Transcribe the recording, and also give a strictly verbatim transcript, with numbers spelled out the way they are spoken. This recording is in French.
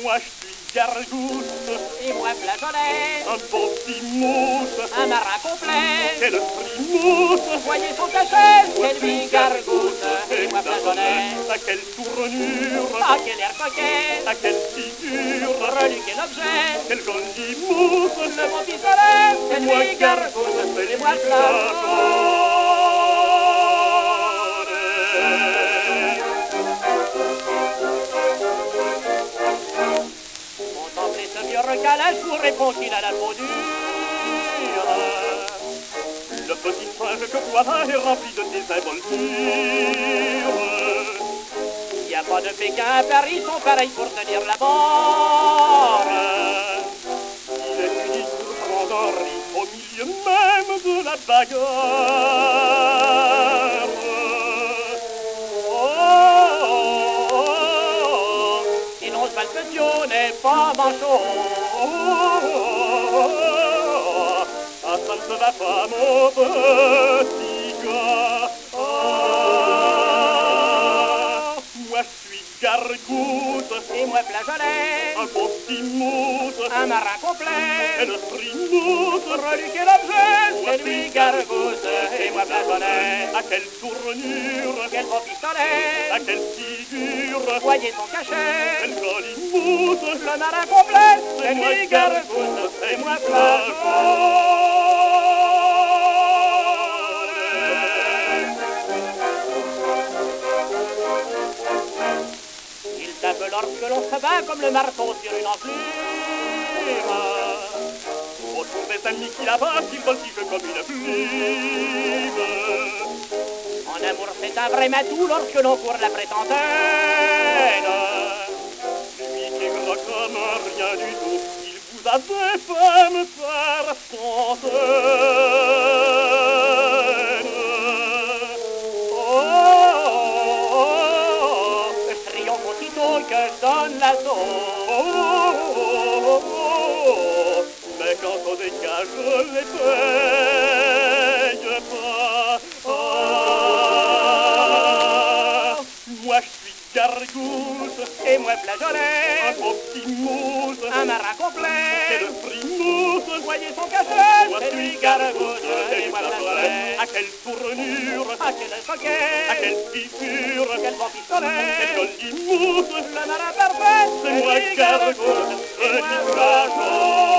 Moi je suis gargousse, et moi flageolet, un bon petit mousse, un marin complet. quelle frimousse. Voyez son cachet, Moi c'est je suis lui gargousse, et moi flageolet. à quelle tournure, Ah, quel air coquet, à quelle figure, reliqué l'objet. quelle jolie mousse. Le bon pistolet, c'est Moi lui gargousse, et moi flageolet. Contemplez ce vieux recalage, vous répond qu'il a la peau dure. Le petit singe que voilà est rempli de désinvolture. Il n'y a pas de Pékin à Paris, sont pareils pour tenir la barre. Il est unique pour prendre un riz au milieu même de la bagarre. Oh, oh, oh, Et non, ce balpetio n'est pas manchot. oh, ah, ça ne va pas, mon petit gars. Ah, moi je suis gargousse, Et moi flageolet, un bon petit mousse, un marin complet. et le frimousse. Reliqué l'objet, c'est lui gargousse, et moi flageolet. À quelle tournure, Quel beau pistolet, à quelle figure, voyez son cachet. quelle jolie mousse. Le marin complet, c'est lui gargousse, et moi flageolet. Il tape lorsque l'on se bat comme le marteau sur une enflure. Autour des ennemis qui l'abattent, il voltige comme une plume. En amour, c'est un vrai matou lorsque l'on court la prétentaine. Lui qui est gras comme un rien du tout, il vous a fait femme faire fontaine. Oh, oh, oh, Je triomphe aussitôt que je donne l'assaut. oh, oh, oh, oh. Mais quand on dégage, je les paye pas. Ah, moi je suis gargousse, Et moi un flageolet, beau petit mousse, un marin complet. et le frimousse. Voyez son cachet, Moi c'est je lui suis gargousse, gargousse, et moi flageolet. à quelle tournure, Ah, quel coquet, à quelle figure, quel bon quelle pistolet. jolie mousse. Le marin parfait, C'est moi lui gargousse, et moi petit gargousse.